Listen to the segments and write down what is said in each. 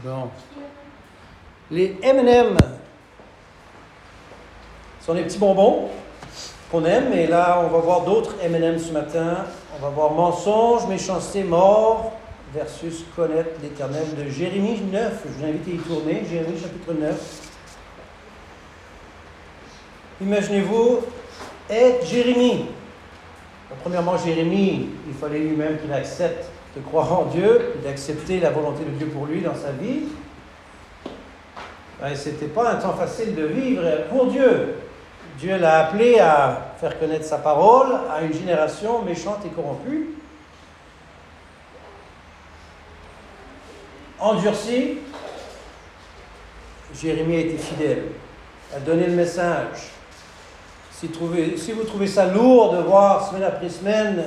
Bon. Les M&M sont des petits bonbons qu'on aime, et là, on va voir d'autres M&M ce matin. On va voir mensonge, méchanceté, mort, versus connaître l'Éternel de Jérémie 9. Je vous invite à y tourner, Jérémie chapitre 9. Imaginez-vous être Jérémie. Premièrement, Jérémie, il fallait lui-même qu'il accepte de croire en Dieu et d'accepter la volonté de Dieu pour lui dans sa vie. Ce n'était pas un temps facile de vivre pour Dieu. Dieu l'a appelé à faire connaître sa parole à une génération méchante et corrompue. Endurci, Jérémie a été fidèle, a donné le message. Si vous trouvez ça lourd de voir semaine après semaine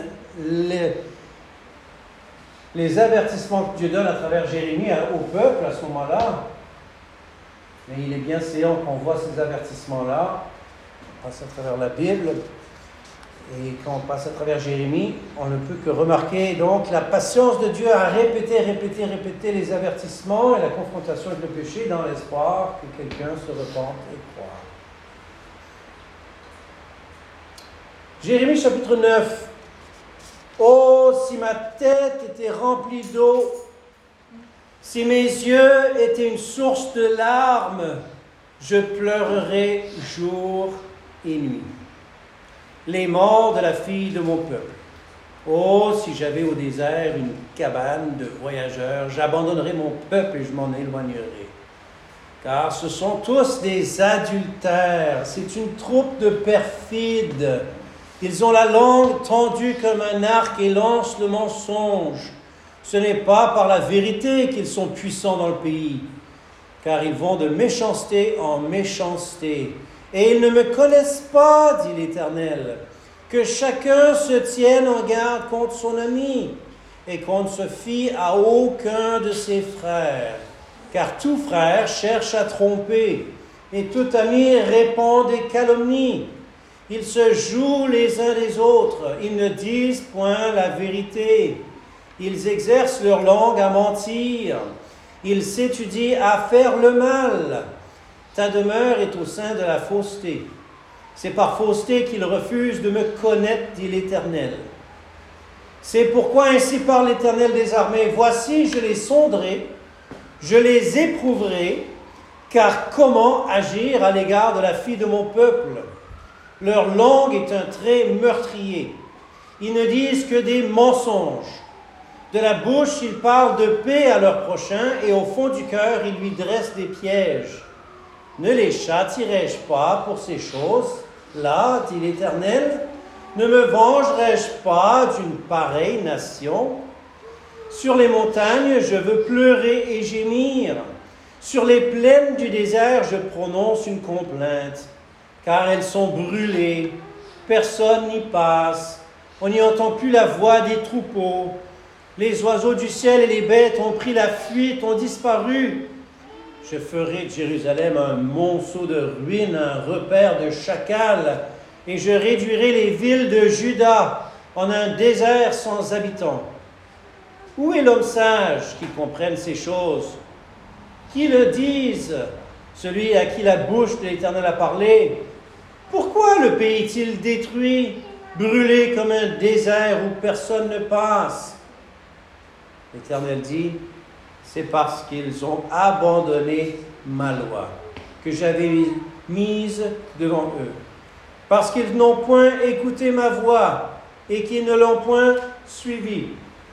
les avertissements que Dieu donne à travers Jérémie au peuple à ce moment-là, mais il est bien séant qu'on voit ces avertissements-là, on passe à travers la Bible, et quand on passe à travers Jérémie, on ne peut que remarquer donc la patience de Dieu à répéter les avertissements et la confrontation avec le péché dans l'espoir que quelqu'un se repente et croit. Jérémie chapitre 9. Oh, si ma tête était remplie d'eau, si mes yeux étaient une source de larmes, je pleurerais jour et nuit. Les morts de la fille de mon peuple. Oh, si j'avais au désert une cabane de voyageurs, j'abandonnerais mon peuple et je m'en éloignerais. Car ce sont tous des adultères, c'est une troupe de perfides. Ils ont la langue tendue comme un arc et lancent le mensonge. Ce n'est pas par la vérité qu'ils sont puissants dans le pays, car ils vont de méchanceté en méchanceté. Et ils ne me connaissent pas, dit l'Éternel. Que chacun se tienne en garde contre son ami, et qu'on ne se fie à aucun de ses frères. Car tout frère cherche à tromper, et tout ami répand des calomnies. Ils se jouent les uns les autres, ils ne disent point la vérité. Ils exercent leur langue à mentir, ils s'étudient à faire le mal. Ta demeure est au sein de la fausseté. C'est par fausseté qu'ils refusent de me connaître, dit l'Éternel. C'est pourquoi ainsi parle l'Éternel des armées. Voici, je les sonderai, je les éprouverai, car comment agir à l'égard de la fille de mon peuple? Leur langue est un trait meurtrier. Ils ne disent que des mensonges. De la bouche, ils parlent de paix à leur prochain, et au fond du cœur, ils lui dressent des pièges. Ne les châtierai-je pas pour ces choses-là, dit l'Éternel? Ne me vengerai-je pas d'une pareille nation? Sur les montagnes, je veux pleurer et gémir. Sur les plaines du désert, je prononce une complainte. Car elles sont brûlées, personne n'y passe, on n'y entend plus la voix des troupeaux. Les oiseaux du ciel et les bêtes ont pris la fuite, ont disparu. Je ferai de Jérusalem un monceau de ruines, un repère de chacals, et je réduirai les villes de Juda en un désert sans habitants. Où est l'homme sage qui comprenne ces choses? Qui le dise, celui à qui la bouche de l'Éternel a parlé? Pourquoi le pays est-il détruit, brûlé comme un désert où personne ne passe? L'Éternel dit, c'est parce qu'ils ont abandonné ma loi, que j'avais mise devant eux. Parce qu'ils n'ont point écouté ma voix et qu'ils ne l'ont point suivie.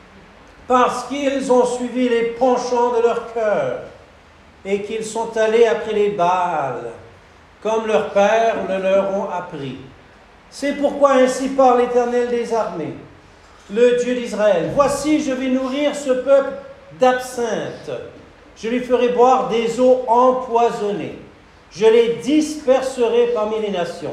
Parce qu'ils ont suivi les penchants de leur cœur et qu'ils sont allés après les Baals, comme leurs pères le leur ont appris. C'est pourquoi ainsi parle l'Éternel des armées, le Dieu d'Israël. Voici, je vais nourrir ce peuple d'absinthe. Je lui ferai boire des eaux empoisonnées. Je les disperserai parmi les nations.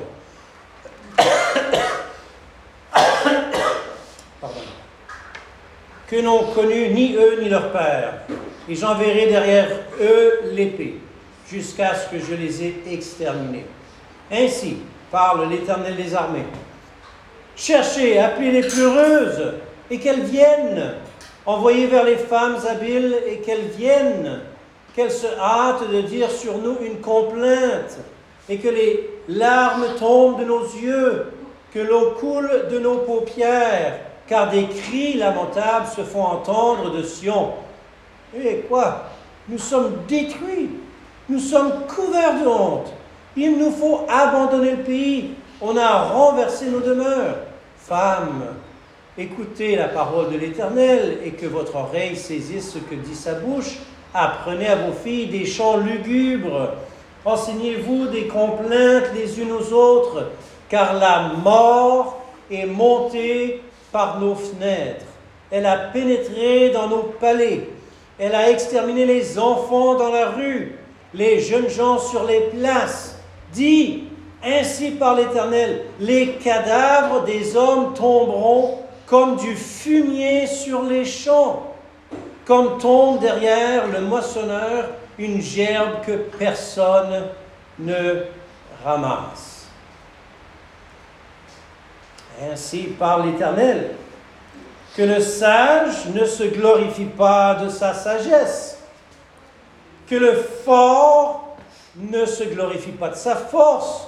Pardon. Que n'ont connu ni eux ni leurs pères. Et j'enverrai derrière eux l'épée, jusqu'à ce que je les ai exterminés. Ainsi parle l'Éternel des armées. Cherchez, appelez les pleureuses, et qu'elles viennent. Envoyez vers les femmes habiles, et qu'elles viennent. qu'elle se hâte de dire sur nous une complainte, et que les larmes tombent de nos yeux, que l'eau coule de nos paupières, car des cris lamentables se font entendre de Sion. Et quoi? Nous sommes détruits, nous sommes couverts de honte. Il nous faut abandonner le pays, on a renversé nos demeures. Femmes, écoutez la parole de l'Éternel, et que votre oreille saisisse ce que dit sa bouche. Apprenez à vos filles des chants lugubres. Enseignez-vous des complaintes les unes aux autres, car la mort est montée par nos fenêtres. Elle a pénétré dans nos palais. Elle a exterminé les enfants dans la rue, les jeunes gens sur les places. Dit, ainsi par l'Éternel, les cadavres des hommes tomberont comme du fumier sur les champs, comme tombe derrière le moissonneur une gerbe que personne ne ramasse. Ainsi parle l'Éternel, que le sage ne se glorifie pas de sa sagesse, que le fort ne se glorifie pas de sa force,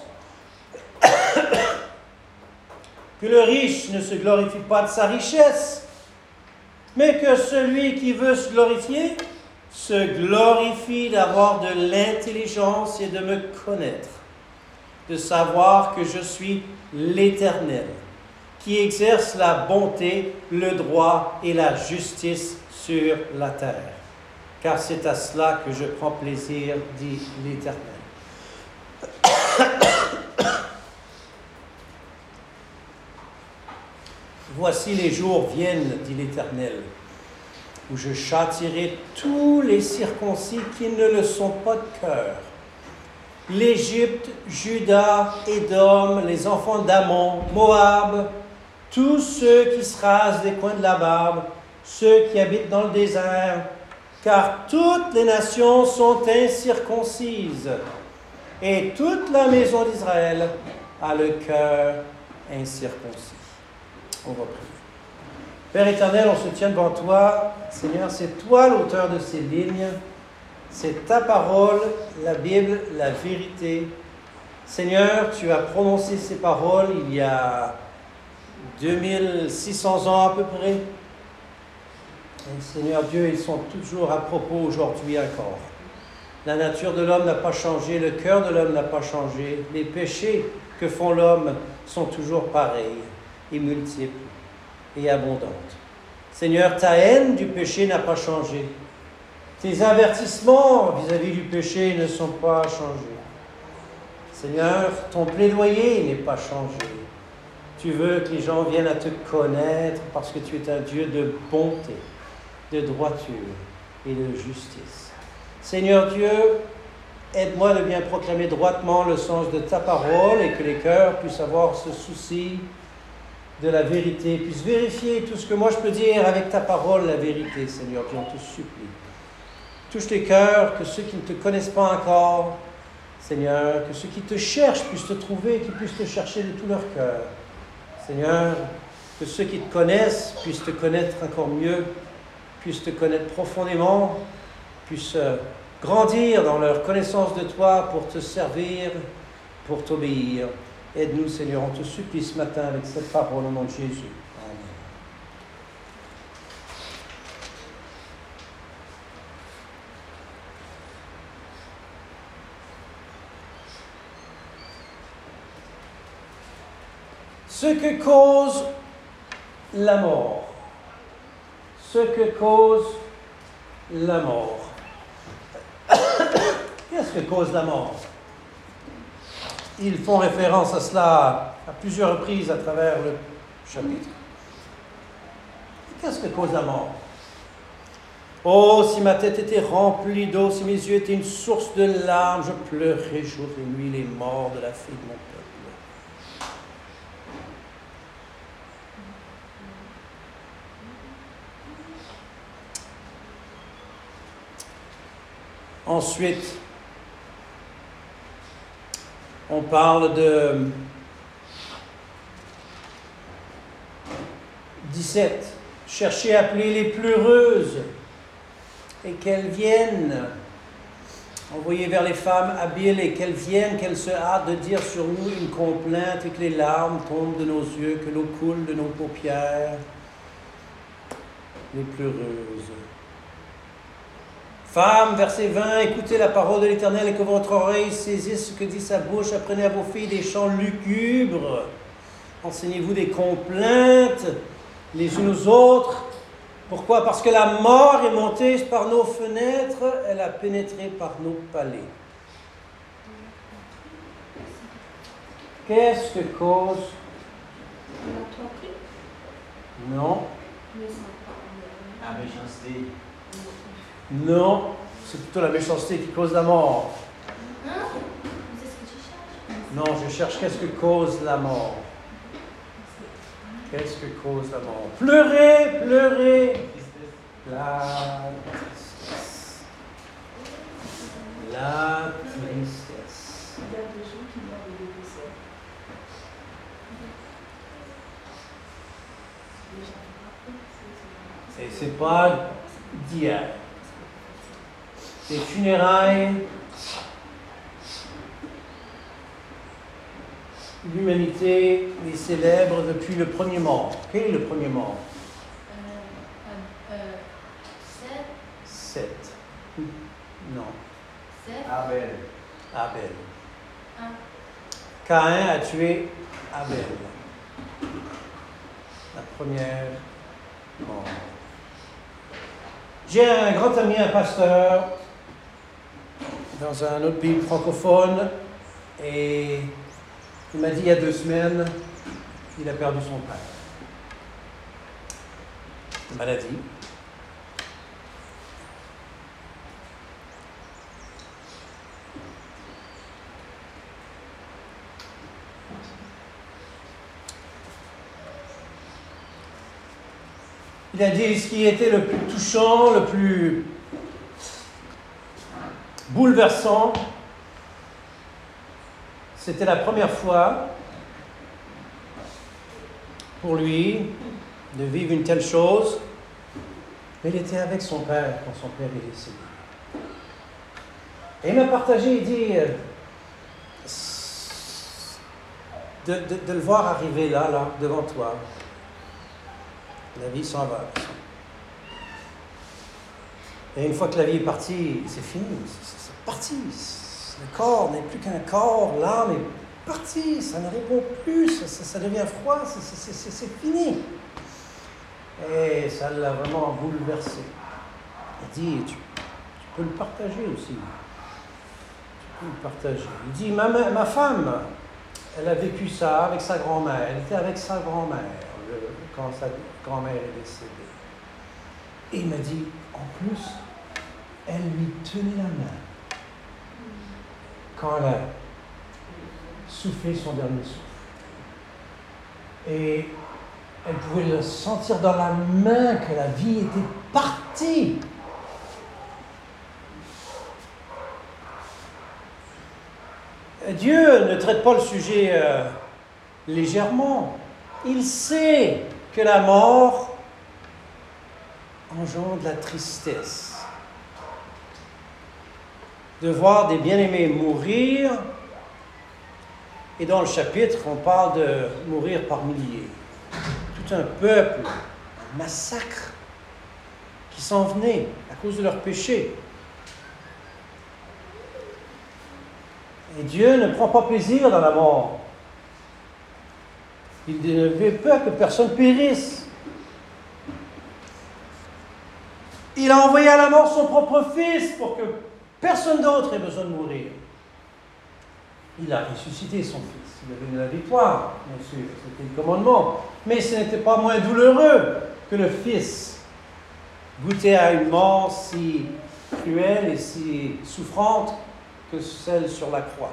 que le riche ne se glorifie pas de sa richesse, mais que celui qui veut se glorifier se glorifie d'avoir de l'intelligence et de me connaître, de savoir que je suis l'Éternel, qui exerce la bonté, le droit et la justice sur la terre. Car c'est à cela que je prends plaisir, dit l'Éternel. Voici les jours viennent, dit l'Éternel, où je châtierai tous les circoncis qui ne le sont pas de cœur. L'Égypte, Juda, Édom, les enfants d'Ammon, Moab, tous ceux qui se rasent des coins de la barbe, ceux qui habitent dans le désert, car toutes les nations sont incirconcises, et toute la maison d'Israël a le cœur incirconcis. On va prier. Père éternel, on se tient devant toi. Seigneur, c'est toi l'auteur de ces lignes. C'est ta parole, la Bible, la vérité. Seigneur, tu as prononcé ces paroles il y a 2600 ans à peu près. Et Seigneur Dieu, ils sont toujours à propos aujourd'hui encore. La nature de l'homme n'a pas changé, le cœur de l'homme n'a pas changé. Les péchés que font l'homme sont toujours pareils et multiples et abondantes. Seigneur, ta haine du péché n'a pas changé. Tes avertissements vis-à-vis du péché ne sont pas changés. Seigneur, ton plaidoyer n'est pas changé. Tu veux que les gens viennent à te connaître parce que tu es un Dieu de bonté, de droiture et de justice. Seigneur Dieu, aide-moi de bien proclamer droitement le sens de ta parole et que les cœurs puissent avoir ce souci de la vérité, puissent vérifier tout ce que moi je peux dire avec ta parole, la vérité, Seigneur Dieu, on te supplie. Touche les cœurs, que ceux qui ne te connaissent pas encore, Seigneur, que ceux qui te cherchent puissent te trouver, qu'ils puissent te chercher de tout leur cœur. Seigneur, que ceux qui te connaissent puissent te connaître encore mieux, puissent te connaître profondément, puissent grandir dans leur connaissance de toi pour te servir, pour t'obéir. Aide-nous, Seigneur, on te supplie ce matin avec cette parole au nom de Jésus. Amen. Ce que cause la mort. Ce que cause la mort. Qu'est-ce que cause la mort? Ils font référence à cela à plusieurs reprises à travers le chapitre. Qu'est-ce que cause la mort? Oh, si ma tête était remplie d'eau, si mes yeux étaient une source de larmes, je pleurerais jour et nuit les morts de la fille de mon peuple. Ensuite, on parle de 17. Cherchez à appeler les pleureuses et qu'elles viennent envoyé vers les femmes habiles et qu'elles viennent, qu'elles se hâtent de dire sur nous une complainte et que les larmes tombent de nos yeux, que l'eau coule de nos paupières les pleureuses. Femmes, verset 20, écoutez la parole de l'Éternel et que votre oreille saisisse ce que dit sa bouche. Apprenez à vos filles des chants lugubres. Enseignez-vous des complaintes les unes aux autres. Pourquoi? Parce que la mort est montée par nos fenêtres, elle a pénétré par nos palais. Qu'est-ce que cause? Non. La méchanceté. Non, c'est plutôt la méchanceté qui cause la mort. C'est ce que tu cherches. Non, je cherche qu'est-ce que cause la mort. Qu'est-ce que cause la mort? Pleurer, pleurer. La tristesse. La tristesse. Il y a des gens qui meurent de décès. Et c'est pas d'hier. Les funérailles, l'humanité les célèbre depuis le premier mort. Quel est le premier mort? 7. Non. Abel. Abel. Caïn a tué Abel. La première mort. J'ai un grand ami, un pasteur, dans un autre pays francophone, et il m'a dit il y a 2 semaines, il a perdu son père. Une maladie. Il a dit ce qui était le plus touchant, le plus bouleversant, c'était la première fois pour lui de vivre une telle chose, mais il était avec son père quand son père est décédé. Et il m'a partagé, il dit, de le voir arriver là, devant toi. La vie s'en va. Et une fois que la vie est partie, c'est fini, c'est parti. Le corps n'est plus qu'un corps, l'âme est partie, ça ne répond plus, ça devient froid, c'est fini. Et ça l'a vraiment bouleversé. Il dit, tu peux le partager aussi. Tu peux le partager. Il dit, ma femme, elle a vécu ça avec sa grand-mère, elle était avec sa grand-mère quand sa grand-mère est décédée. Et il m'a dit, en plus, elle lui tenait la main quand elle a soufflé son dernier souffle. Et elle pouvait le sentir dans la main que la vie était partie. Dieu ne traite pas le sujet légèrement. Il sait que la mort engendre la tristesse. De voir des bien-aimés mourir, et dans le chapitre, on parle de mourir par milliers. Tout un peuple, un massacre qui s'en venait à cause de leurs péchés. Et Dieu ne prend pas plaisir dans la mort. Il ne veut pas que personne périsse. Il a envoyé à la mort son propre Fils pour que personne d'autre ait besoin de mourir. Il a ressuscité son Fils. Il a donné la victoire, bien sûr. C'était le commandement. Mais ce n'était pas moins douloureux que le Fils goûtait à une mort si cruelle et si souffrante que celle sur la croix.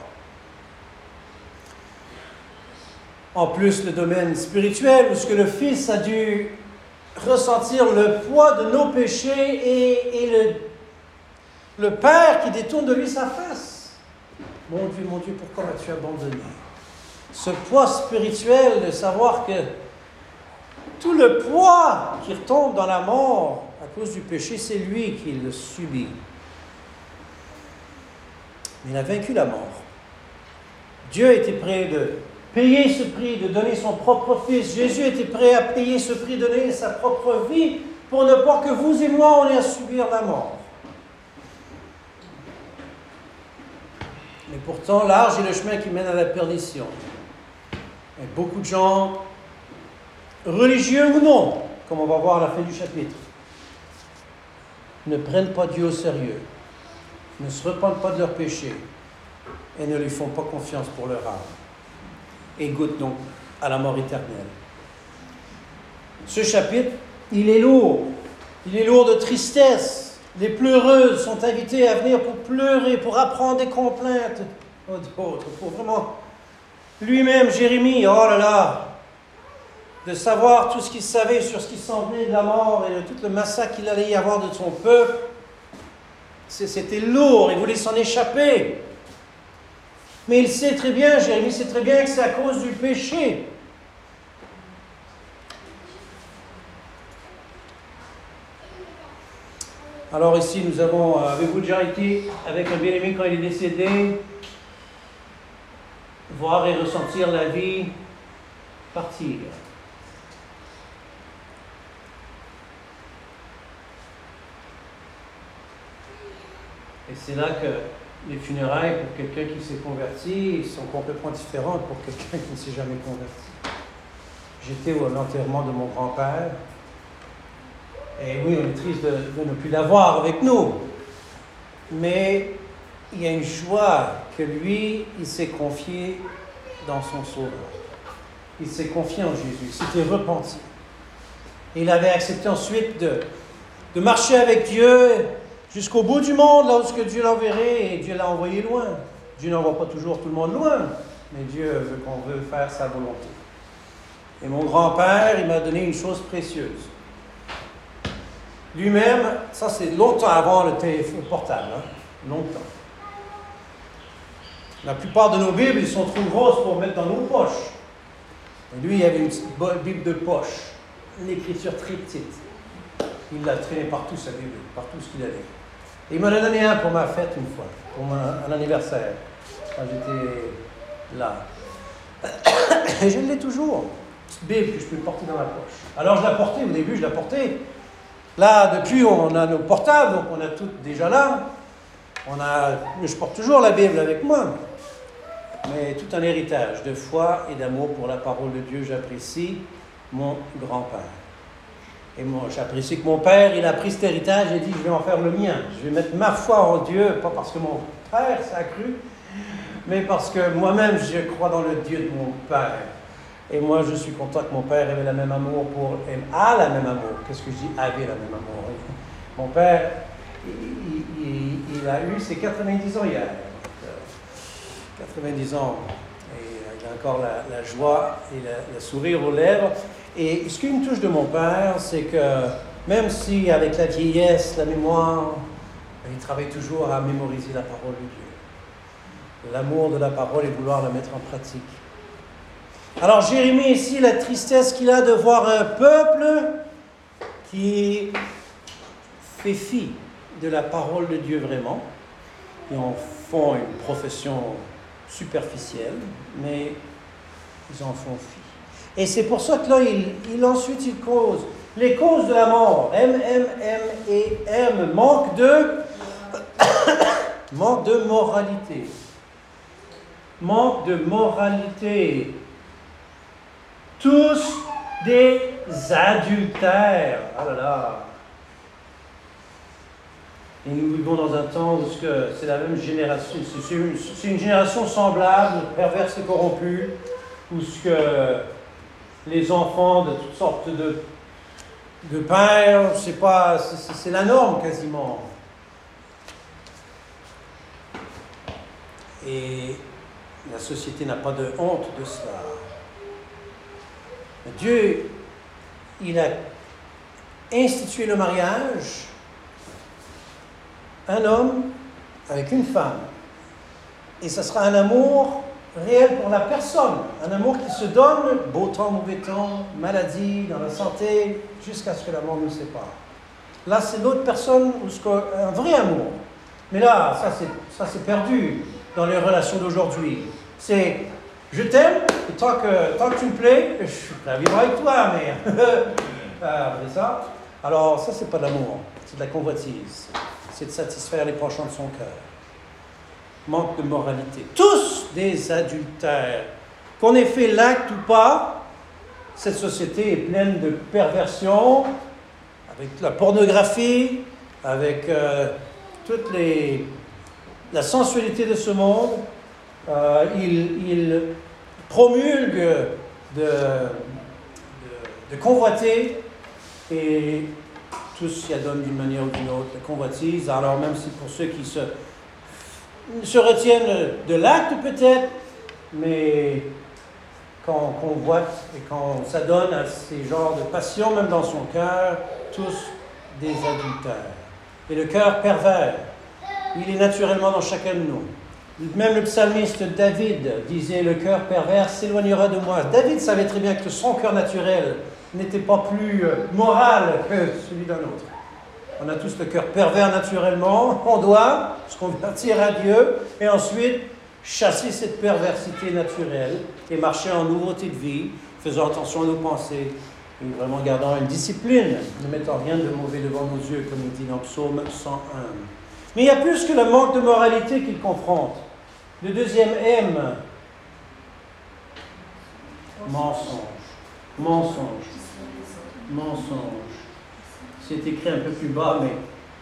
En plus, le domaine spirituel, où ce que le Fils a dû ressentir le poids de nos péchés et le Père qui détourne de lui sa face. Mon Dieu, pourquoi m'as-tu abandonné? Ce poids spirituel de savoir que tout le poids qui retombe dans la mort à cause du péché, c'est lui qui le subit. Mais il a vaincu la mort. Dieu était prêt de payer ce prix, de donner son propre Fils. Jésus était prêt à payer ce prix, de donner sa propre vie pour ne pas que vous et moi, on ait à subir la mort. Mais pourtant, large est le chemin qui mène à la perdition. Et beaucoup de gens, religieux ou non, comme on va voir à la fin du chapitre, ne prennent pas Dieu au sérieux, ne se repentent pas de leurs péchés et ne lui font pas confiance pour leur âme. Et goûtent donc à la mort éternelle. Ce chapitre, il est lourd. Il est lourd de tristesse. Les pleureuses sont invitées à venir pour pleurer, pour apprendre des complaintes d'autres, pour vraiment lui-même, Jérémie, oh là là, de savoir tout ce qu'il savait sur ce qui s'en venait de la mort et de tout le massacre qu'il allait y avoir de son peuple. C'était lourd, il voulait s'en échapper. Mais il sait très bien, Jérémie sait très bien que c'est à cause du péché. Alors ici, nous avons, avez-vous déjà été avec un bien-aimé quand il est décédé, voir et ressentir la vie partir. Et c'est là que les funérailles pour quelqu'un qui s'est converti sont complètement différentes pour quelqu'un qui ne s'est jamais converti. J'étais à l'enterrement de mon grand-père. Et oui, on est triste de ne plus l'avoir avec nous. Mais il y a une joie que lui, il s'est confié dans son Sauveur. Il s'est confié en Jésus. Il s'était repenti. Et il avait accepté ensuite de marcher avec Dieu jusqu'au bout du monde, là où Dieu l'enverrait, et Dieu l'a envoyé loin. Dieu n'envoie pas toujours tout le monde loin, mais Dieu veut qu'on veut faire sa volonté. Et mon grand-père, il m'a donné une chose précieuse. Lui-même, ça c'est longtemps avant le téléphone portable, longtemps. La plupart de nos Bibles, ils sont trop grosses pour mettre dans nos poches. Et lui, il avait une petite Bible de poche, une écriture très petite. Il l'a traîné partout, sa Bible, partout ce qu'il avait. Et il m'en a donné un pour ma fête une fois, pour un anniversaire, quand j'étais là. Et je l'ai toujours, une petite Bible que je peux porter dans ma poche. Alors je la portais, au début je la portais. Là, depuis, on a nos portables, donc on a tout déjà là. Je porte toujours la Bible avec moi. Mais tout un héritage de foi et d'amour pour la parole de Dieu. J'apprécie mon grand-père. Et moi, j'apprécie que mon père, il a pris cet héritage et dit, je vais en faire le mien. Je vais mettre ma foi en Dieu, pas parce que mon père s'est cru, mais parce que moi-même, je crois dans le Dieu de mon père. Et moi, je suis content que mon père avait le même amour a le même amour. Qu'est-ce que je dis? Avait le même amour. Mon père, il a eu ses 90 ans hier. 90 ans. Et il a encore la joie et le sourire aux lèvres. Et ce qui me touche de mon père, c'est que même si avec la vieillesse, la mémoire, il travaille toujours à mémoriser la parole de Dieu. L'amour de la parole et vouloir la mettre en pratique. Alors Jérémie ici, la tristesse qu'il a de voir un peuple qui fait fi de la parole de Dieu vraiment, et en font une profession superficielle, mais ils en font fi. Et c'est pour ça que là, ensuite il cause les causes de la mort, M et M, manque de moralité. Manque de moralité. Tous des adultères. Ah là là. Et nous vivons dans un temps où c'est la même génération, c'est une génération semblable, perverse et corrompue, où les enfants de toutes sortes de pères, c'est la norme quasiment. Et la société n'a pas de honte de cela. Dieu, il a institué le mariage, un homme avec une femme. Et ce sera un amour réel pour la personne, un amour qui se donne, beau temps, mauvais temps, maladie, dans la santé, jusqu'à ce que la mort nous sépare. Là, c'est l'autre personne, un vrai amour. Mais là, ça c'est perdu dans les relations d'aujourd'hui. C'est je t'aime, et tant que tu me plais, je suis prêt à vivre avec toi, mais c'est ça. Alors, ça, c'est pas de l'amour, c'est de la convoitise. C'est de satisfaire les penchants de son cœur. Manque de moralité. Tous des adultères. Qu'on ait fait l'acte ou pas, cette société est pleine de perversions, avec la pornographie, avec toute la sensualité de ce monde. Il promulgue de convoiter et tous s'y adonnent d'une manière ou d'une autre, la convoitise. Alors même si pour ceux qui se retiennent de l'acte peut-être, mais quand on convoite et quand on s'adonne à ces genres de passions, même dans son cœur, tous des adultères. Et le cœur pervers, il est naturellement dans chacun de nous. Même le psalmiste David disait « Le cœur pervers s'éloignera de moi ». David savait très bien que son cœur naturel n'était pas plus moral que celui d'un autre. On a tous le cœur pervers naturellement. On doit se convertir à Dieu et ensuite chasser cette perversité naturelle et marcher en nouveauté de vie, faisant attention à nos pensées et vraiment gardant une discipline, ne mettant rien de mauvais devant nos yeux, comme il dit dans Psaume 101. Mais il y a plus que le manque de moralité qu'il confronte. Le deuxième M, mensonge. Mensonge. Mensonge. C'est écrit un peu plus bas, mais...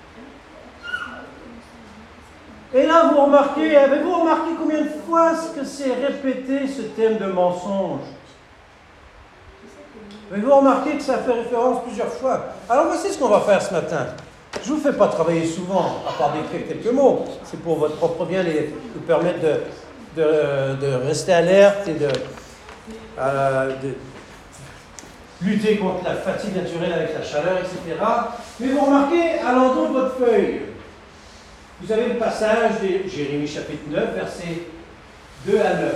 Et là, avez-vous remarqué combien de fois est-ce que c'est répété ce thème de mensonge? Avez-vous remarqué que ça fait référence plusieurs fois? Alors voici ce qu'on va faire ce matin. Je ne vous fais pas travailler souvent, à part d'écrire quelques mots. C'est pour votre propre bien, vous permettre de rester alerte et de lutter contre la fatigue naturelle avec la chaleur, etc. Mais vous remarquez, à l'endroit de votre feuille, vous avez le passage de Jérémie chapitre 9, versets 2 à 9.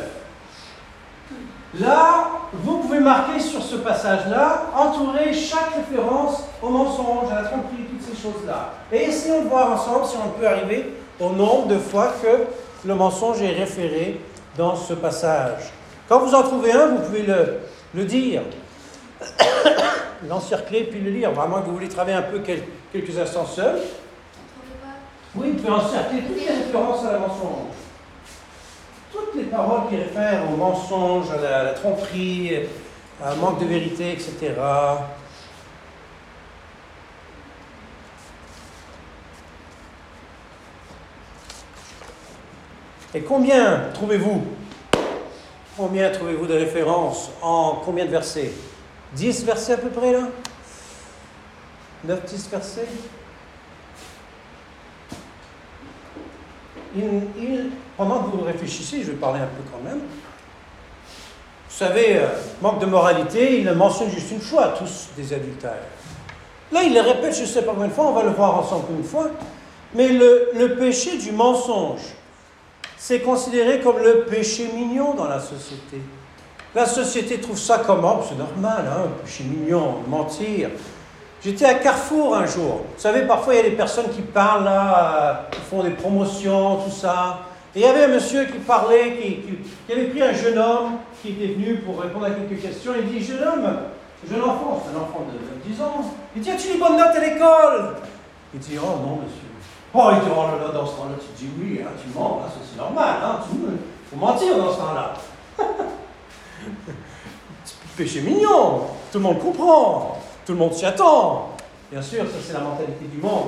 Là, vous pouvez marquer sur ce passage-là, entourer chaque référence au mensonge, à la tromperie, toutes ces choses-là. Et essayons de voir ensemble si on peut arriver au nombre de fois que le mensonge est référé dans ce passage. Quand vous en trouvez un, vous pouvez le dire, l'encercler puis le lire, vraiment que vous voulez travailler un peu quelques instants seul. Oui, vous pouvez encercler toutes les références à la mensonge. Toutes les paroles qui réfèrent au mensonge, à la tromperie, à un manque de vérité, etc. Et combien trouvez-vous de références en combien de versets? 10 versets à peu près là? 9-10 versets? Pendant que vous réfléchissez, je vais parler un peu quand même. Vous savez, manque de moralité, il le mentionne juste une fois, tous des adultères. Là, il le répète, je ne sais pas combien de fois, on va le voir ensemble une fois. Mais le péché du mensonge, c'est considéré comme le péché mignon dans la société. La société trouve ça comment? C'est normal, hein, péché mignon, mentir. J'étais à Carrefour un jour. Vous savez, parfois, il y a des personnes qui parlent là, qui font des promotions, tout ça. Et il y avait un monsieur qui parlait, qui avait pris un jeune homme qui était venu pour répondre à quelques questions. Il dit, jeune enfant, c'est un enfant de 10 ans. Il dit, as-tu des bonnes notes à l'école? Il dit, oh non, monsieur. Oh, il dit, oh là là, dans ce temps-là, tu te dis oui, hein, tu mens, hein, c'est normal, hein, faut mentir dans ce temps-là. C'est péché mignon, tout le monde comprend. Tout le monde s'y attend. Bien sûr, ça c'est la mentalité du monde.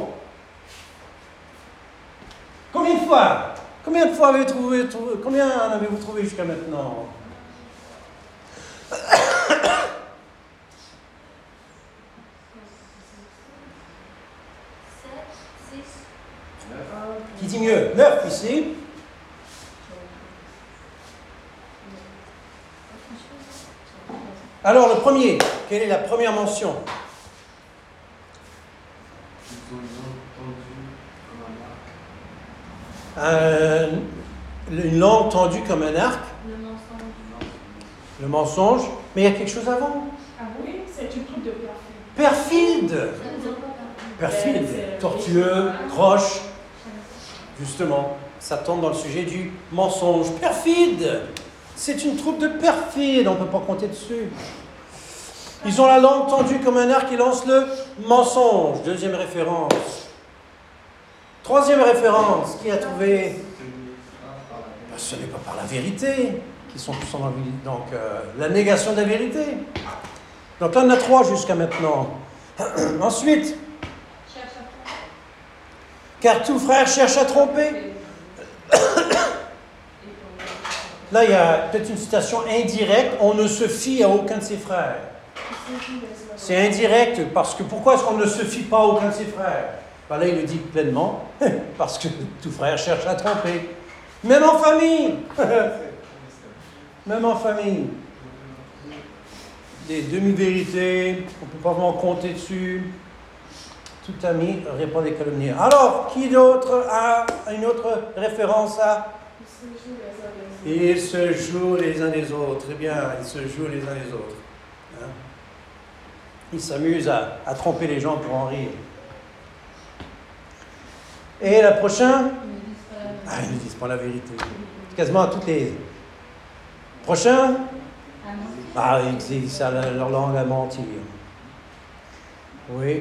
Combien de fois combien en avez-vous trouvé jusqu'à maintenant? 7, 6. Qui dit mieux? 9 ici. Alors, le premier, quelle est la première mention? Une langue tendue comme un arc. Le mensonge. Mais il y a quelque chose avant. Ah oui, c'est un truc de perfide. Perfide. Perfide. Tortueux, croche. Justement, ça tombe dans le sujet du mensonge. Perfide! C'est une troupe de perfides, on ne peut pas compter dessus. Ils ont la langue tendue comme un arc qui lance le mensonge. Deuxième référence. Troisième référence, qui a trouvé? Ce n'est pas par la vérité qu'ils sont tous en vie. Donc, la négation de la vérité. Donc là, on en a 3 jusqu'à maintenant. Ensuite, car tout frère cherche à tromper. Là, il y a peut-être une citation indirecte. On ne se fie à aucun de ses frères. C'est indirect parce que pourquoi est-ce qu'on ne se fie pas à aucun de ses frères? Ben là, il le dit pleinement. Parce que tout frère cherche à tromper. Même en famille. Même en famille. Des demi-vérités, on ne peut pas vraiment compter dessus. Tout ami répond des calomnies. Alors, qui d'autre a une autre référence à? Ils se jouent les uns des autres. Très bien, ils se jouent les uns les autres. Hein? Ils s'amusent à tromper les gens pour en rire. Et la prochaine? Ils ne disent pas la vérité. Quasiment à toutes les... Prochain? Ils utilisent leur langue à mentir. Oui.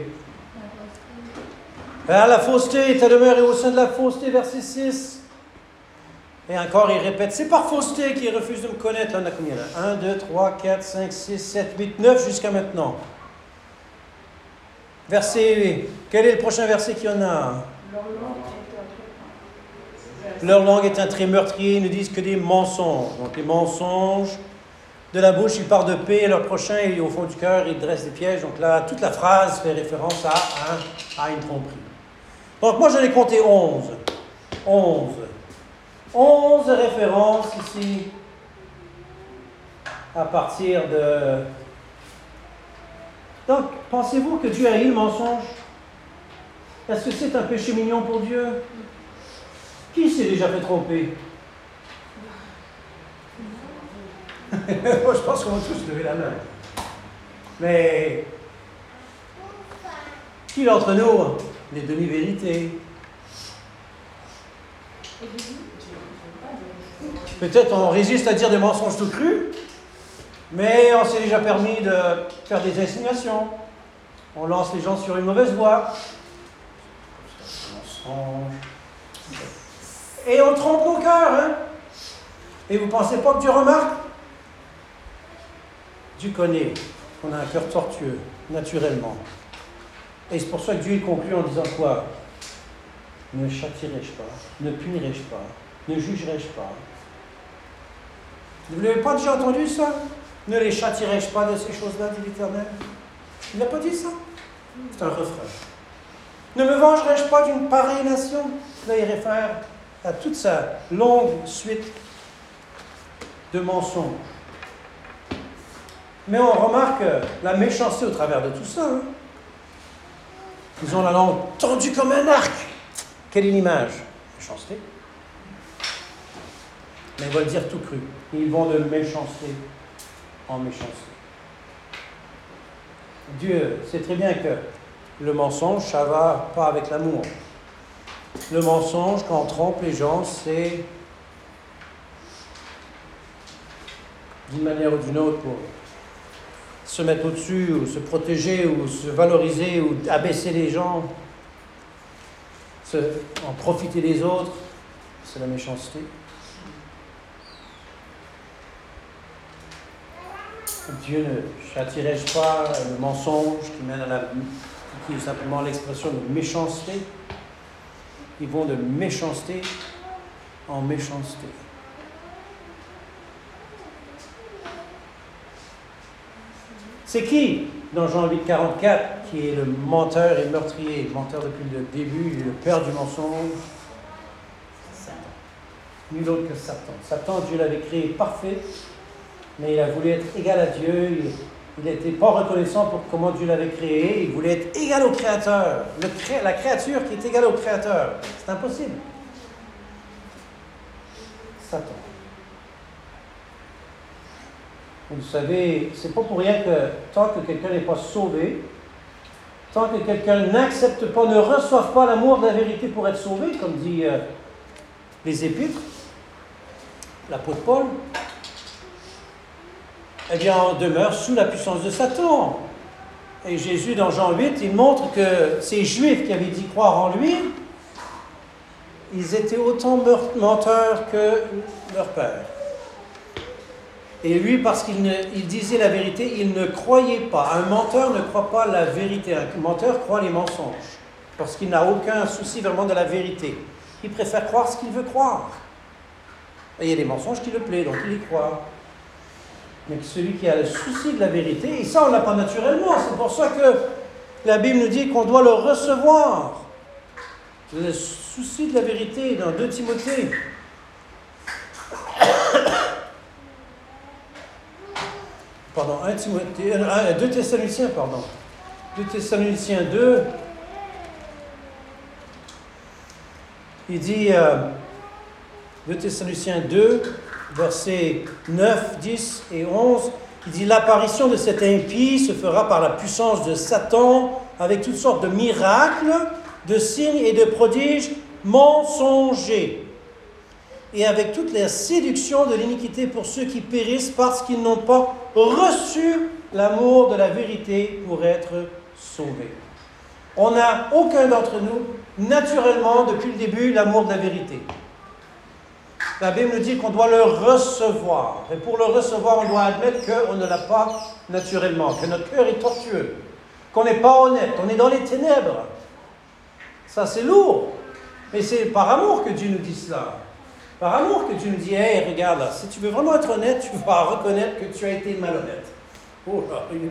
La fausseté, ta demeure est au sein de la fausseté, verset 6. Et encore, il répète, c'est par fausseté qu'il refuse de me connaître. Là, on a combien là? 1, 2, 3, 4, 5, 6, 7, 8, 9 jusqu'à maintenant. Verset, quel est le prochain verset qu'il y en a? Leur langue est un trait meurtrier, ils ne disent que des mensonges. Donc les mensonges, de la bouche, ils parlent de paix, et leur prochain, et au fond du cœur, ils dressent des pièges. Donc là, toute la phrase fait référence à une tromperie. Donc moi, j'en ai compté 11. 11 références ici, à partir de... Donc, pensez-vous que Dieu haït le mensonge? Est-ce que c'est un péché mignon pour Dieu? Qui s'est déjà fait tromper? Moi, je pense qu'on va tous lever la main. Mais qui d'entre nous, les demi-vérités? Peut-être on résiste à dire des mensonges tout crus, mais on s'est déjà permis de faire des insinuations. On lance les gens sur une mauvaise voie. Mensonge. Et on trompe nos cœurs, hein? Et vous ne pensez pas que Dieu remarque? Dieu connaît qu'on a un cœur tortueux, naturellement. Et c'est pour ça que Dieu conclut en disant quoi? Ne châtierai-je pas? Ne punirai-je pas? Ne jugerai-je pas? Vous ne l'avez pas déjà entendu ça? Ne les châtierai-je pas de ces choses-là, dit l'Éternel? Il n'a pas dit ça? C'est un refrain. Ne me vengerai-je pas d'une pareille nation? Là, il réfère à toute sa longue suite de mensonges. Mais on remarque la méchanceté au travers de tout ça. Hein? Ils ont la langue tendue comme un arc. Quelle est l'image? Méchanceté. Mais ils vont le dire tout cru. Ils vont de méchanceté en méchanceté. Dieu sait très bien que le mensonge, ça ne va pas avec l'amour. Le mensonge, quand on trompe les gens, c'est d'une manière ou d'une autre pour se mettre au-dessus, ou se protéger, ou se valoriser, ou abaisser les gens, en profiter des autres. C'est la méchanceté. Dieu ne châtierait-je pas le mensonge qui mène qui est simplement l'expression de méchanceté? Ils vont de méchanceté en méchanceté. C'est qui, dans Jean 8, 44, qui est le menteur et meurtrier, menteur depuis le début, le père du mensonge? Satan. Nul autre que Satan. Satan, Dieu l'avait créé parfait, mais il a voulu être égal à Dieu. Il n'était pas reconnaissant pour comment Dieu l'avait créé. Il voulait être égal au Créateur. La créature qui est égale au Créateur. C'est impossible. Satan. Vous savez, c'est pas pour rien que tant que quelqu'un n'est pas sauvé, tant que quelqu'un n'accepte pas, ne reçoive pas l'amour de la vérité pour être sauvé, comme dit les épîtres, l'apôtre Paul, eh bien, on demeure sous la puissance de Satan. Et Jésus, dans Jean 8, il montre que ces Juifs qui avaient dit croire en lui, ils étaient autant menteurs que leur père. Et lui, parce qu'il disait la vérité, il ne croyait pas. Un menteur ne croit pas la vérité. Un menteur croit les mensonges. Parce qu'il n'a aucun souci vraiment de la vérité. Il préfère croire ce qu'il veut croire. Et il y a des mensonges qui le plaisent, donc il y croit. Mais celui qui a le souci de la vérité, et ça on ne l'a pas naturellement, c'est pour ça que la Bible nous dit qu'on doit le recevoir. Le souci de la vérité dans 2 Timothée. Pardon, 2 Thessaloniciens, pardon. 2 Thessaloniciens 2. Il dit, 2 Thessaloniciens 2, versets 9, 10 et 11, il dit « L'apparition de cet impie se fera par la puissance de Satan, avec toutes sortes de miracles, de signes et de prodiges mensongers, et avec toute la séduction de l'iniquité pour ceux qui périssent parce qu'ils n'ont pas reçu l'amour de la vérité pour être sauvés. » On n'a aucun d'entre nous, naturellement, depuis le début, l'amour de la vérité. La Bible nous dit qu'on doit le recevoir. Et pour le recevoir, on doit admettre qu'on ne l'a pas naturellement, que notre cœur est tortueux, qu'on n'est pas honnête, on est dans les ténèbres. Ça, c'est lourd. Mais c'est par amour que Dieu nous dit cela. Par amour que Dieu nous dit, hey, regarde là, si tu veux vraiment être honnête, tu vas reconnaître que tu as été malhonnête. Oh là, oui.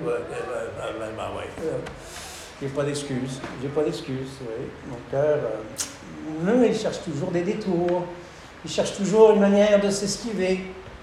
J'ai pas d'excuses, oui. Mon cœur, il cherche toujours des détours. Il cherche toujours une manière de s'esquiver.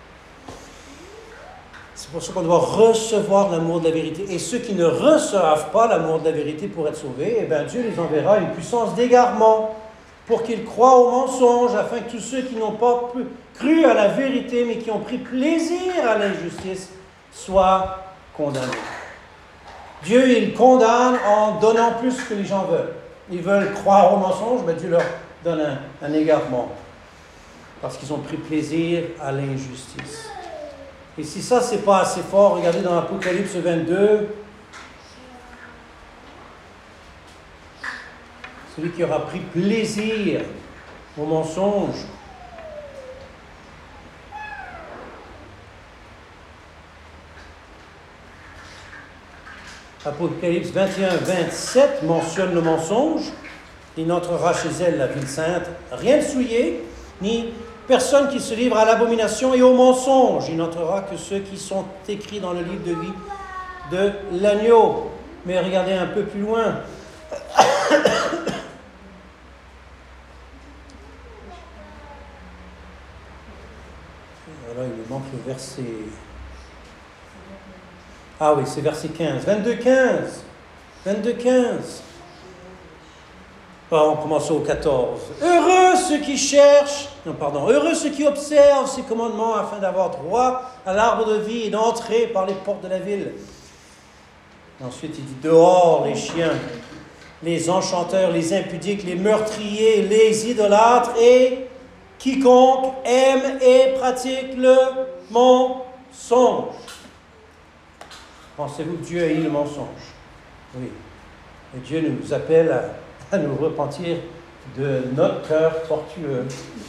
C'est pour ça qu'on doit recevoir l'amour de la vérité. Et ceux qui ne reçoivent pas l'amour de la vérité pour être sauvés, eh bien Dieu les enverra une puissance d'égarement pour qu'ils croient au mensonge, afin que tous ceux qui n'ont pas cru à la vérité, mais qui ont pris plaisir à l'injustice, soient condamnés. Dieu, il condamne en donnant plus que les gens veulent. Ils veulent croire au mensonge, mais Dieu leur donne un égarement. Parce qu'ils ont pris plaisir à l'injustice. Et si ça, c'est pas assez fort, regardez dans Apocalypse 22, celui qui aura pris plaisir au mensonge. Apocalypse 21-27 mentionne le mensonge. Il n'entrera chez elle, la ville sainte, rien de souillé, ni personne qui se livre à l'abomination et au mensonge. Il n'entrera que ceux qui sont écrits dans le livre de vie de l'agneau. Mais regardez un peu plus loin. Voilà, il me manque le verset. Ah oui, c'est verset 15. 22-15. On commence au 14. Heureux ceux qui observent ces commandements afin d'avoir droit à l'arbre de vie et d'entrer par les portes de la ville. Ensuite, il dit dehors les chiens, les enchanteurs, les impudiques, les meurtriers, les idolâtres et quiconque aime et pratique le mensonge. Pensez-vous que Dieu haït le mensonge? Oui. Et Dieu nous appelle à nous repentir de notre cœur tortueux.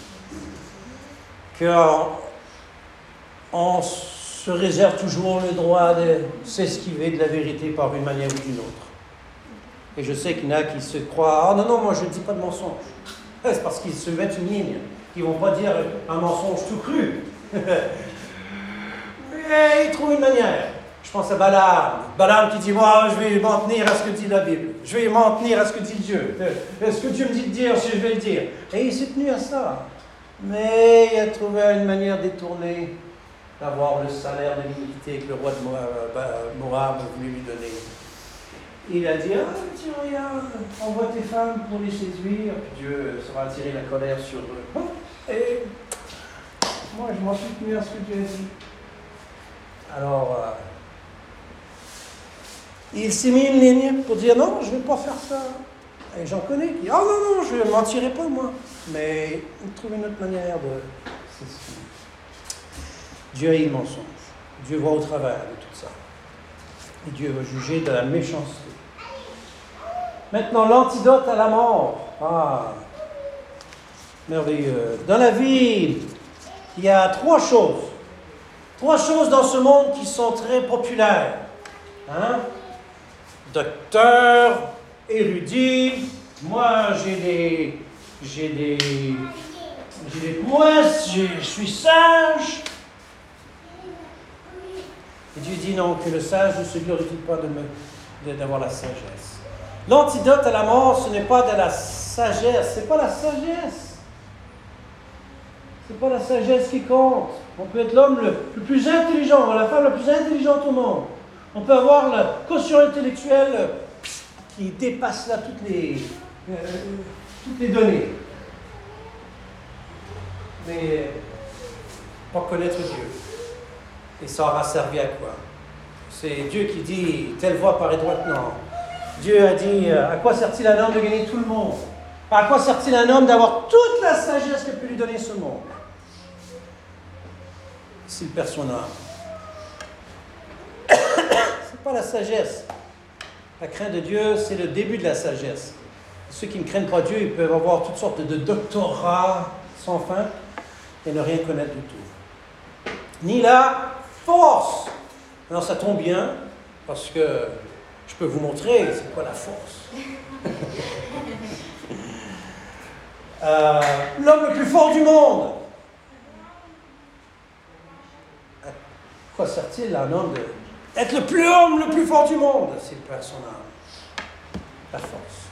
Qu'on se réserve toujours le droit de s'esquiver de la vérité par une manière ou d'une autre. Et je sais qu'il y en a qui se croient, ah non, moi je ne dis pas de mensonge. C'est parce qu'ils se mettent une ligne. Ils ne vont pas dire un mensonge tout cru. Mais ils trouvent une manière. Je pense à Balaam qui dit, moi, je vais m'en tenir à ce que dit la Bible. Je vais m'en tenir à ce que dit Dieu. Ce que Dieu me dit de dire, je vais le dire. Et il s'est tenu à ça. Mais il a trouvé une manière détournée d'avoir le salaire de l'iniquité que le roi de Moab voulait lui donner. Il a dit, tiens, regarde, envoie tes femmes pour les séduire, puis Dieu sera attiré la colère sur eux. Et moi, je m'en suis tenu à ce que Dieu a dit. Alors, il s'est mis une ligne pour dire, non, je ne vais pas faire ça. Et j'en connais qui disent, oh non, non, je ne mentirai pas moi. Mais ils trouvent une autre manière de... Dieu haït le mensonge. Dieu voit au travers de tout ça. Et Dieu va juger de la méchanceté. Maintenant, l'antidote à la mort. Ah, merveilleux. Dans la vie, il y a 3 choses. 3 choses dans ce monde qui sont très populaires. Hein? Docteur, érudit, moi j'ai des prouesses, je suis sage. Et Dieu dit non, que le sage ne se glorifie pas d'avoir la sagesse. L'antidote à la mort, ce n'est pas de la sagesse, c'est pas la sagesse. C'est pas la sagesse qui compte. On peut être l'homme le plus intelligent, la femme la plus intelligente au monde. On peut avoir la quotient intellectuelle qui dépasse là toutes les données. Mais pas connaître Dieu. Et ça aura servi à quoi? C'est Dieu qui dit, telle voie paraît droite, non. Dieu a dit, à quoi sert-il un homme de gagner tout le monde? À quoi sert-il un homme d'avoir toute la sagesse que peut lui donner ce monde? S'il perd son âme. C'est pas la sagesse. La crainte de Dieu, c'est le début de la sagesse. Ceux qui ne craignent pas Dieu, ils peuvent avoir toutes sortes de doctorats sans fin et ne rien connaître du tout. Ni la force. Alors ça tombe bien, parce que je peux vous montrer c'est quoi la force. L'homme le plus fort du monde. À quoi sert-il à un homme d'être le plus fort du monde s'il perd son âme? La force.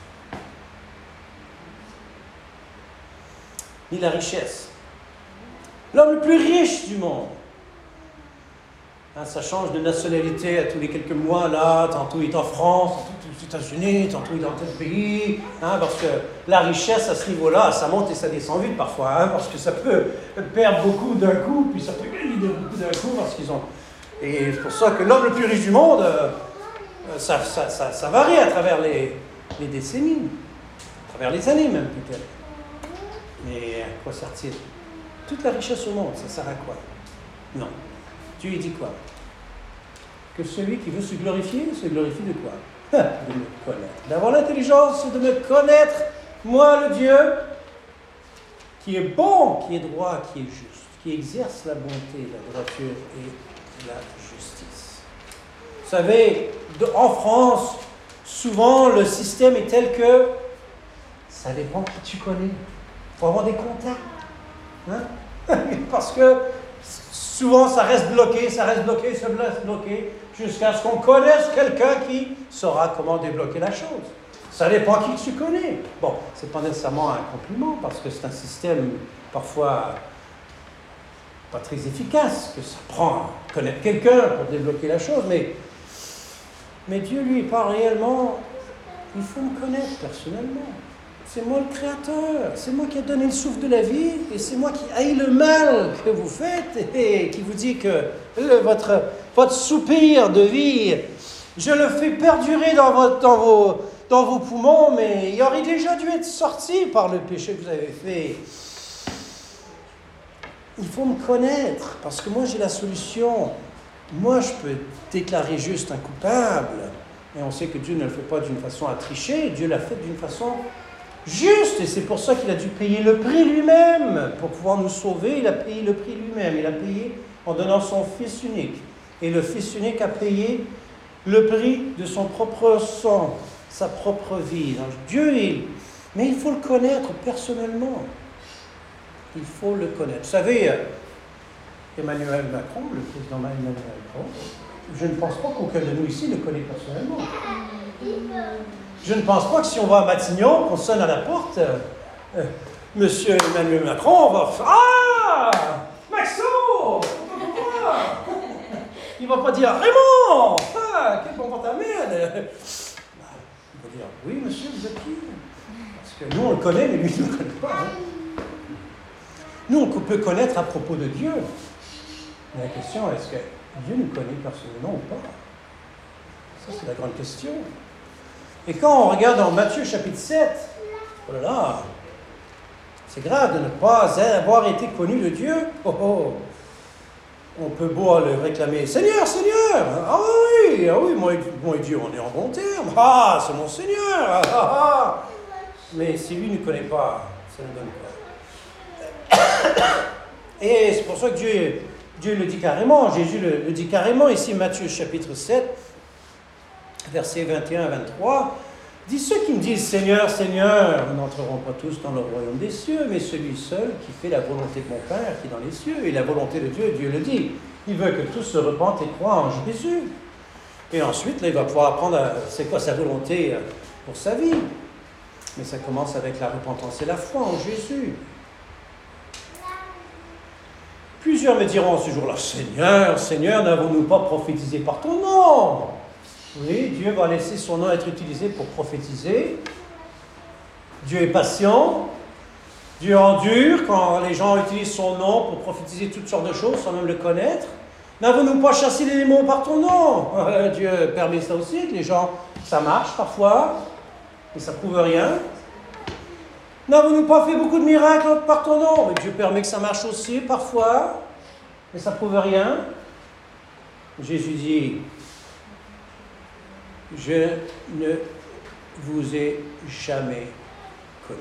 Ni la richesse. L'homme le plus riche du monde. Hein, ça change de nationalité à tous les quelques mois, là, tantôt il est en France, tantôt aux États-Unis, tantôt il est dans tel pays, hein, parce que la richesse à ce niveau-là, ça monte et ça descend vite parfois, hein, parce que ça peut perdre beaucoup d'un coup, puis ça peut gagner beaucoup d'un coup, parce qu'ils ont... Et c'est pour ça que l'homme le plus riche du monde, ça varie à travers les décennies, à travers les années même peut-être. Mais à quoi sert-il? Toute la richesse au monde, ça sert à quoi? Non. Dieu dit quoi? Que celui qui veut se glorifier de quoi? De me connaître. D'avoir l'intelligence de me connaître, moi le Dieu, qui est bon, qui est droit, qui est juste, qui exerce la bonté, la droiture et la justice. Vous savez, en France, souvent le système est tel que ça dépend qui tu connais. Il faut avoir des contacts. Hein? Parce que souvent, ça reste bloqué, jusqu'à ce qu'on connaisse quelqu'un qui saura comment débloquer la chose. Ça dépend qui tu connais. Bon, c'est pas nécessairement un compliment, parce que c'est un système parfois pas très efficace, que ça prend à connaître quelqu'un pour débloquer la chose, mais Dieu, lui, parle réellement, il faut me connaître personnellement. C'est moi le Créateur, c'est moi qui ai donné le souffle de la vie, et c'est moi qui haïs le mal que vous faites, et qui vous dit que votre soupir de vie, je le fais perdurer dans vos poumons, mais il aurait déjà dû être sorti par le péché que vous avez fait. Il faut me connaître, parce que moi j'ai la solution. Moi je peux déclarer juste un coupable, et on sait que Dieu ne le fait pas d'une façon à tricher, Dieu l'a fait d'une façon juste, et c'est pour ça qu'il a dû payer le prix lui-même. Pour pouvoir nous sauver, il a payé le prix lui-même. Il a payé en donnant son Fils unique. Et le Fils unique a payé le prix de son propre sang, sa propre vie. Donc, Dieu, mais il faut le connaître personnellement. Il faut le connaître. Vous savez, Emmanuel Macron, le président Emmanuel Macron, je ne pense pas qu'aucun de nous ici le connaît personnellement. Je ne pense pas que si on va à Matignon, qu'on sonne à la porte, Monsieur Emmanuel Macron, on va faire « Ah, Maxo, il ne va pas dire « Raymond, ah, quel bon vent t'amène !» Il va dire « Oui, monsieur, vous êtes qui ?» Parce que nous, on le connaît, mais lui, il ne le connaît pas. Hein. Nous, on peut connaître à propos de Dieu. Mais la question, est-ce que Dieu nous connaît personnellement ou pas? Ça, c'est la grande question. Et quand on regarde dans Matthieu chapitre 7, oh là là, c'est grave de ne pas avoir été connu de Dieu. Oh oh. On peut beau le réclamer, Seigneur, Seigneur, ah oui, moi et Dieu, on est en bon terme, ah, c'est mon Seigneur, ah. Mais si lui ne connaît pas, ça ne donne pas. Et c'est pour ça que Dieu le dit carrément, Jésus le dit carrément, ici Matthieu chapitre 7, versets 21 à 23, dit, ceux qui me disent Seigneur, Seigneur, n'entreront pas tous dans le royaume des cieux, mais celui seul qui fait la volonté de mon Père qui est dans les cieux. Et la volonté de Dieu, Dieu le dit. Il veut que tous se repentent et croient en Jésus. Et ensuite, là, il va pouvoir apprendre c'est quoi sa volonté pour sa vie. Mais ça commence avec la repentance et la foi en Jésus. Plusieurs me diront ce jour-là, Seigneur, Seigneur, n'avons-nous pas prophétisé par ton nom? Oui, Dieu va laisser son nom être utilisé pour prophétiser. Dieu est patient. Dieu endure quand les gens utilisent son nom pour prophétiser toutes sortes de choses sans même le connaître. N'avons-nous pas chassé les démons par ton nom? Dieu permet ça aussi, que les gens, ça marche parfois, mais ça ne prouve rien. N'avons-nous pas fait beaucoup de miracles par ton nom? Mais Dieu permet que ça marche aussi parfois, mais ça ne prouve rien. Jésus dit, je ne vous ai jamais connu.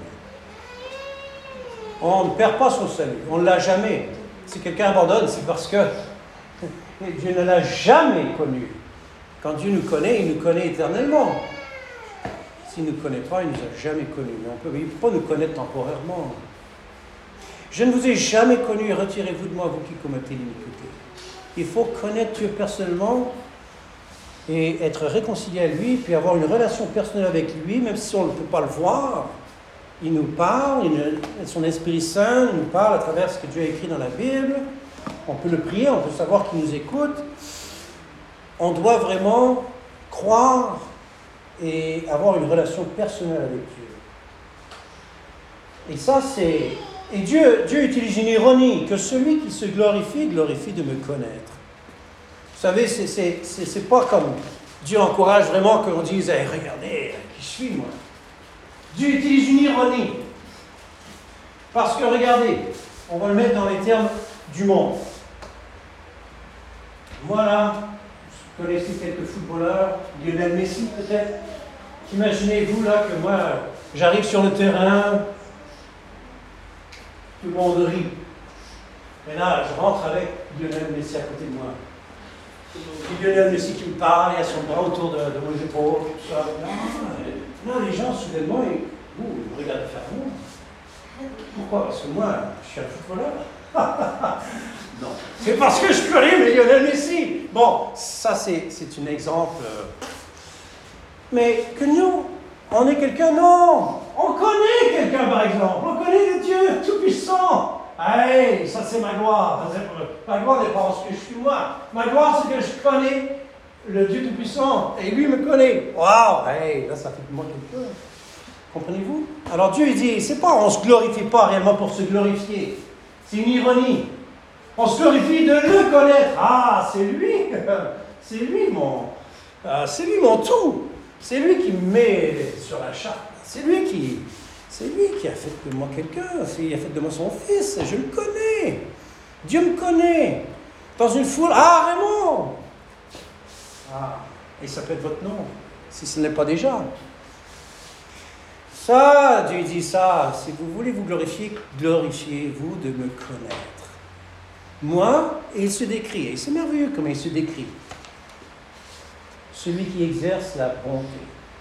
On ne perd pas son salut, on ne l'a jamais. Si quelqu'un abandonne, c'est parce que Dieu ne l'a jamais connu. Quand Dieu nous connaît, il nous connaît éternellement. S'il ne nous connaît pas, il ne nous a jamais connus. Mais il ne peut pas nous connaître temporairement. Je ne vous ai jamais connu, retirez-vous de moi, vous qui commettez l'iniquité. Il faut connaître Dieu personnellement et être réconcilié à lui, puis avoir une relation personnelle avec lui, même si on ne peut pas le voir. Il nous parle, son Esprit Saint nous parle à travers ce que Dieu a écrit dans la Bible. On peut le prier, on peut savoir qu'il nous écoute. On doit vraiment croire et avoir une relation personnelle avec Dieu. Et ça, c'est... Et Dieu utilise une ironie, que celui qui se glorifie de me connaître. Vous savez, c'est pas comme Dieu encourage vraiment qu'on dise hey, « Regardez, qui je suis, moi ?» Dieu utilise une ironie. Parce que, regardez, on va le mettre dans les termes du monde. Moi, là, vous connaissez quelques footballeurs, Lionel Messi peut-être. Imaginez-vous, là, que moi, j'arrive sur le terrain, tout le monde rit. Et là, je rentre avec Lionel Messi à côté de moi. Et Lionel Messi qui me parle, il a son bras autour de mon épaule, tout ça. Là, les gens, soudainement, ils me regardent faire moi. Pourquoi? Parce que moi, je suis un footballeur. Non. C'est parce que je connais Lionel Messi. Bon, ça, c'est un exemple. Mais que nous, on est quelqu'un, non. On connaît quelqu'un, par exemple. On connaît le Dieu Tout-Puissant. Hey, ça, c'est ma gloire. Ma gloire n'est pas en ce que je suis moi. Ma gloire, c'est que je connais le Dieu Tout-Puissant, et lui me connaît. Waouh! Hey, là, ça fait de moi quelque chose. Comprenez-vous? Alors Dieu, il dit, c'est pas, on ne se glorifie pas réellement pour se glorifier. C'est une ironie. On se glorifie de le connaître. Ah, c'est lui! C'est lui mon tout! C'est lui qui me met sur la charte. C'est lui qui a fait de moi quelqu'un. Il a fait de moi son fils. Je le connais. Dieu me connaît. Dans une foule, ah, Raymond! Ah, et ça peut être votre nom, si ce n'est pas déjà. Ça, Dieu dit ça, si vous voulez vous glorifier, glorifiez-vous de me connaître. Moi, et il se décrit, et c'est merveilleux comment il se décrit. Celui qui exerce la bonté.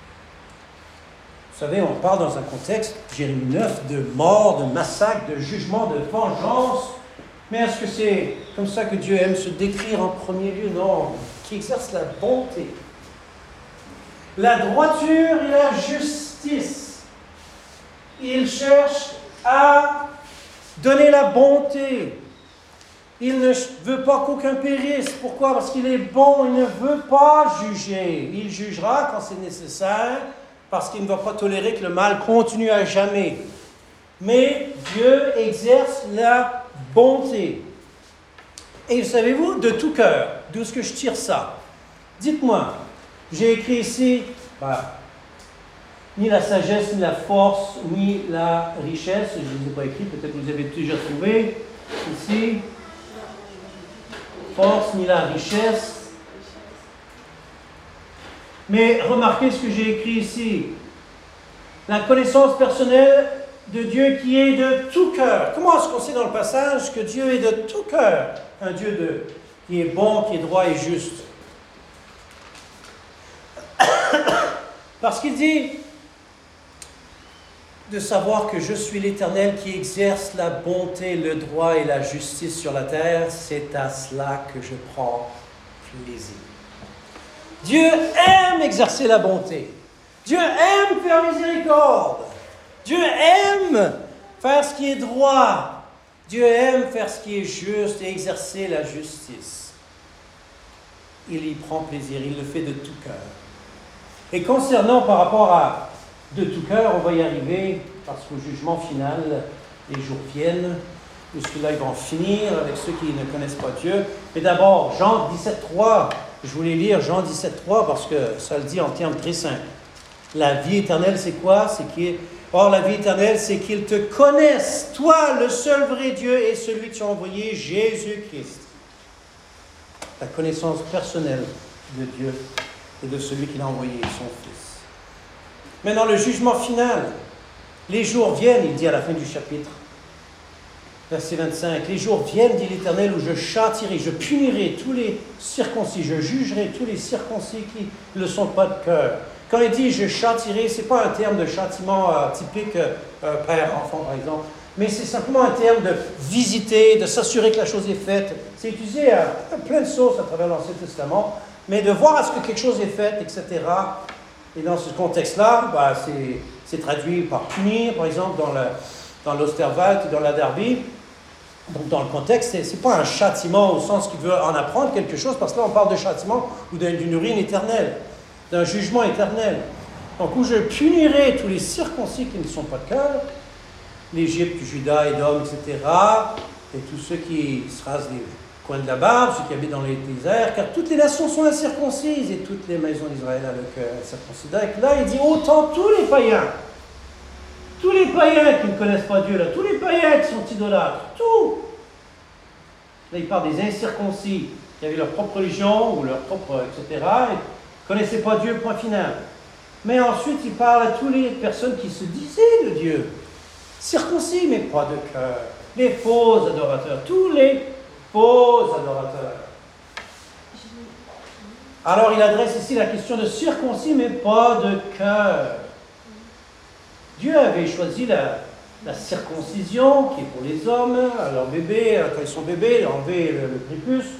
Vous savez, on parle dans un contexte, Jérémie 9, de mort, de massacre, de jugement, de vengeance. Mais est-ce que c'est comme ça que Dieu aime se décrire en premier lieu? Non. Qui exerce la bonté, la droiture et la justice. Il cherche à donner la bonté. Il ne veut pas qu'aucun périsse. Pourquoi? Parce qu'il est bon, il ne veut pas juger. Il jugera quand c'est nécessaire, parce qu'il ne va pas tolérer que le mal continue à jamais. Mais Dieu exerce la bonté. Et savez-vous, de tout cœur, d'où est-ce que je tire ça? Dites-moi, j'ai écrit ici, ni la sagesse, ni la force, ni la richesse. Je ne les ai pas écrits, peut-être que vous avez déjà trouvé ici. Force, ni la richesse. Mais remarquez ce que j'ai écrit ici. La connaissance personnelle de Dieu qui est de tout cœur. Comment est-ce qu'on sait dans le passage que Dieu est de tout cœur? Un Dieu qui est bon, qui est droit et juste. Parce qu'il dit de savoir que je suis l'Éternel qui exerce la bonté, le droit et la justice sur la terre, c'est à cela que je prends plaisir. Dieu aime exercer la bonté. Dieu aime faire miséricorde. Dieu aime faire ce qui est droit. Dieu aime faire ce qui est juste et exercer la justice. Il y prend plaisir, il le fait de tout cœur. Et concernant par rapport à de tout cœur, on va y arriver parce qu'au jugement final, les jours viennent, puisque là ils vont finir avec ceux qui ne connaissent pas Dieu. Mais d'abord, Jean 17,3, je voulais lire Jean 17,3 parce que ça le dit en termes très simples. La vie éternelle, c'est quoi? Or, la vie éternelle, c'est qu'ils te connaissent, toi, le seul vrai Dieu, et celui que tu as envoyé, Jésus-Christ. La connaissance personnelle de Dieu et de celui qu'il a envoyé, son Fils. Maintenant, le jugement final. Les jours viennent, il dit à la fin du chapitre, verset 25, les jours viennent, dit l'Éternel, où je châtirai, je punirai tous les circoncis, je jugerai tous les circoncis qui ne le sont pas de cœur. Quand il dit « je châtirai », ce n'est pas un terme de châtiment typique père-enfant, par exemple, mais c'est simplement un terme de visiter, de s'assurer que la chose est faite. C'est utilisé à plein de sources à travers l'Ancien Testament, mais de voir à ce que quelque chose est fait, etc. Et dans ce contexte-là, c'est traduit par punir, par exemple, dans l'Osterwald et dans la Derby. Donc, dans le contexte, ce n'est pas un châtiment au sens qu'il veut en apprendre quelque chose, parce que là, on parle de châtiment ou d'une urine éternelle, d'un jugement éternel. Donc, où je punirai tous les circoncis qui ne sont pas de cœur, l'Égypte, Juda, Édom, etc., et tous ceux qui se rasent les coins de la barbe, ceux qui habitent dans les déserts, car toutes les nations sont incirconcises, et toutes les maisons d'Israël à le cœur incirconcis. Et là, il dit, autant tous les païens qui ne connaissent pas Dieu, là, tous les païens qui sont idolâtres, tout. Là, il parle des incirconcis qui avaient leur propre religion, ou leur propre, etc., et ne connaissaient pas Dieu, point final. Mais ensuite, il parle à toutes les personnes qui se disaient de Dieu. Circoncis, mais pas de cœur. Les faux adorateurs, tous les faux adorateurs. Alors, il adresse ici la question de circoncis, mais pas de cœur. Dieu avait choisi la circoncision, qui est pour les hommes, à leur bébé, quand ils sont bébés, enlever le prépuce.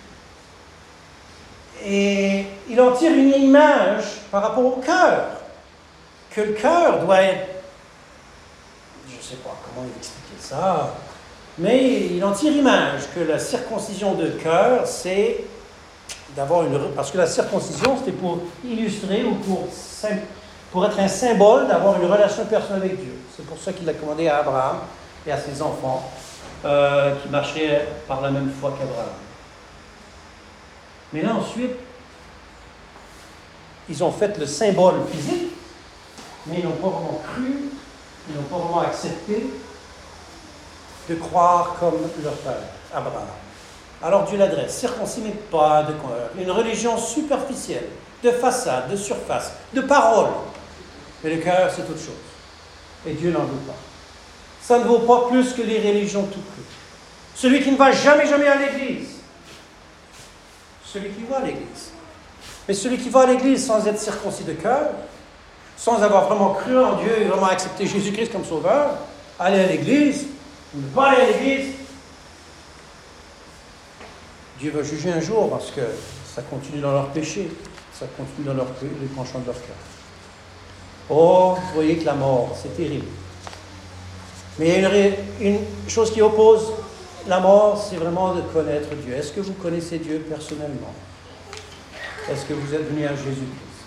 Et il en tire une image par rapport au cœur, que le cœur doit être, je ne sais pas comment il expliquait ça, mais il en tire image que la circoncision de cœur, c'est d'avoir parce que la circoncision, c'était pour illustrer ou pour être un symbole d'avoir une relation personnelle avec Dieu. C'est pour ça qu'il l'a commandé à Abraham et à ses enfants qui marchaient par la même foi qu'Abraham. Mais là, ensuite, ils ont fait le symbole physique, mais ils n'ont pas vraiment cru, ils n'ont pas vraiment accepté de croire comme leur père, Abraham. Alors Dieu l'adresse, circoncis mais pas de cœur. Une religion superficielle, de façade, de surface, de parole. Mais le cœur, c'est autre chose. Et Dieu n'en veut pas. Ça ne vaut pas plus que les religions tout court. Celui qui ne va jamais à l'église, celui qui va à l'église. Mais celui qui va à l'église sans être circoncis de cœur, sans avoir vraiment cru en Dieu et vraiment accepté Jésus-Christ comme sauveur, aller à l'église, ou ne pas aller à l'église, Dieu va juger un jour parce que ça continue dans leur péché, ça continue dans les penchants de leur cœur. Oh, vous voyez que la mort, c'est terrible. Mais il y a une chose qui oppose la mort, c'est vraiment de connaître Dieu. Est-ce que vous connaissez Dieu personnellement? Est-ce que vous êtes venu à Jésus-Christ?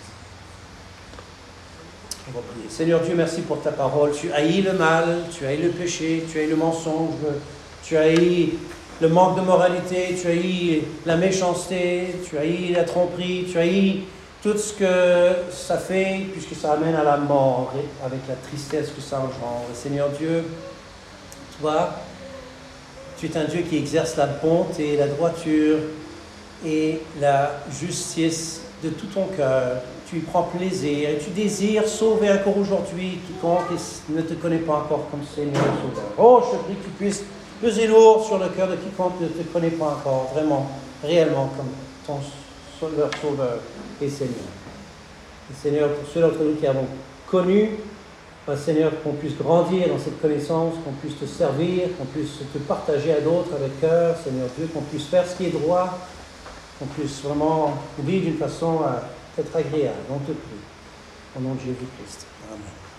On va prier. Seigneur Dieu, merci pour ta parole. Tu haïs le mal, tu haïs le péché, tu haïs le mensonge, tu haïs le manque de moralité, tu haïs la méchanceté, tu haïs la tromperie, tu haïs tout ce que ça fait, puisque ça amène à la mort, et avec la tristesse que ça engendre. Seigneur Dieu, toi, tu es un Dieu qui exerce la bonté, la droiture et la justice de tout ton cœur. Tu y prends plaisir et tu désires sauver encore aujourd'hui quiconque ne te connaît pas encore comme Seigneur et Sauveur. Oh, je prie que tu puisses peser lourd sur le cœur de quiconque ne te connaît pas encore, vraiment, réellement, comme ton Sauveur et Seigneur. Et Seigneur, pour ceux d'entre nous qui avons connu, Seigneur, qu'on puisse grandir dans cette connaissance, qu'on puisse te servir, qu'on puisse te partager à d'autres avec cœur, Seigneur Dieu, qu'on puisse faire ce qui est droit, qu'on puisse vraiment vivre d'une façon à être agréable. On te prie. Au nom de Jésus-Christ. Amen.